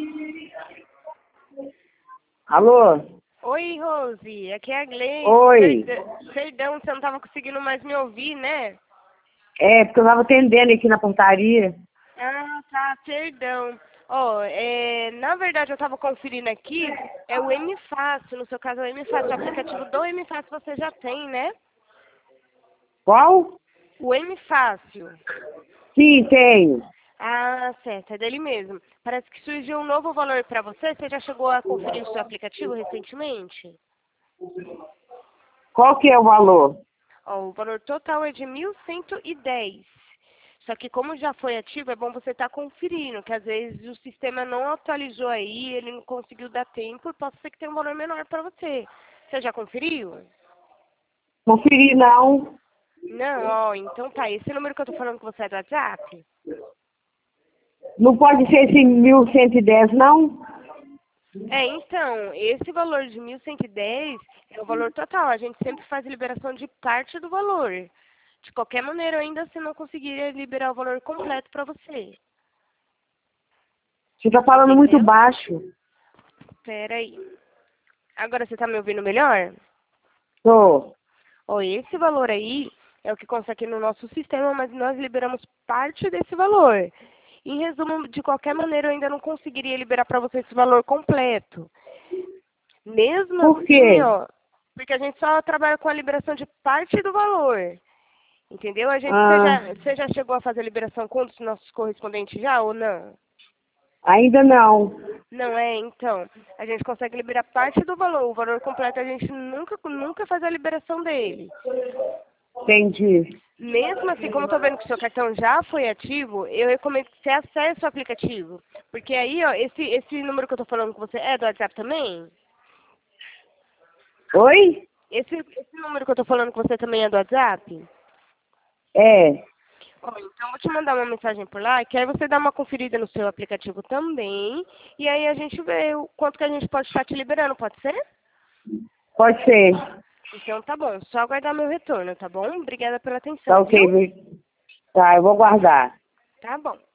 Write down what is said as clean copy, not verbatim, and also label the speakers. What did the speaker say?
Speaker 1: Alô?
Speaker 2: Oi, Rose, aqui é a Gleice.
Speaker 1: Oi.
Speaker 2: Perdão, você não estava conseguindo mais me ouvir, né?
Speaker 1: É, porque eu estava atendendo aqui na portaria.
Speaker 2: Ah, tá, perdão. Ó, na verdade eu estava conferindo aqui, é o M Fácil, no seu caso é o M Fácil, o aplicativo do M Fácil você já tem, né?
Speaker 1: Qual?
Speaker 2: O M Fácil.
Speaker 1: Sim, tenho.
Speaker 2: Ah, certo, é dele mesmo. Parece que surgiu um novo valor para você, você já chegou a conferir o seu aplicativo recentemente?
Speaker 1: Qual que é o valor?
Speaker 2: Ó, o valor total é de 1.110. Só que como já foi ativo, é bom você estar conferindo, que às vezes o sistema não atualizou aí, ele não conseguiu dar tempo, e pode ser que tenha um valor menor para você. Você já conferiu?
Speaker 1: Conferi não.
Speaker 2: Não, ó, então tá. Esse número que eu tô falando com você é do WhatsApp?
Speaker 1: Não pode ser esse 1.110, não?
Speaker 2: Então, esse valor de 1.110 é o valor total. A gente sempre faz liberação de parte do valor. De qualquer maneira, ainda assim não conseguiria liberar o valor completo para você.
Speaker 1: Você está falando muito
Speaker 2: Entendeu?
Speaker 1: baixo.
Speaker 2: Pera aí. Agora você tá me ouvindo melhor?
Speaker 1: Tô.
Speaker 2: Ó, esse valor aí é o que consta aqui no nosso sistema, mas nós liberamos parte desse valor. Em resumo, de qualquer maneira, eu ainda não conseguiria liberar para você esse valor completo. Mesmo
Speaker 1: Por
Speaker 2: assim,
Speaker 1: quê?
Speaker 2: ó, porque a gente só trabalha com a liberação de parte do valor. Entendeu?
Speaker 1: Ah,
Speaker 2: Você já chegou a fazer a liberação com os nossos correspondentes já ou não?
Speaker 1: ainda não.
Speaker 2: Não é, então. A gente consegue liberar parte do valor. O valor completo a gente nunca faz a liberação dele.
Speaker 1: Entendi.
Speaker 2: Mesmo assim, como eu tô vendo que o seu cartão já foi ativo, eu recomendo que você acesse o aplicativo. Porque aí, ó, esse número que eu tô falando com você é do WhatsApp também?
Speaker 1: Oi?
Speaker 2: Esse número que eu tô falando com você também é do WhatsApp?
Speaker 1: É.
Speaker 2: Ó, então eu vou te mandar uma mensagem por lá, que aí você dá uma conferida no seu aplicativo também. E aí a gente vê o quanto que a gente pode estar te liberando, pode ser?
Speaker 1: Pode ser.
Speaker 2: Então tá bom, só aguardar meu retorno, tá bom? Obrigada pela
Speaker 1: Tá
Speaker 2: atenção, viu?
Speaker 1: ok. Tá, eu vou guardar.
Speaker 2: Tá bom.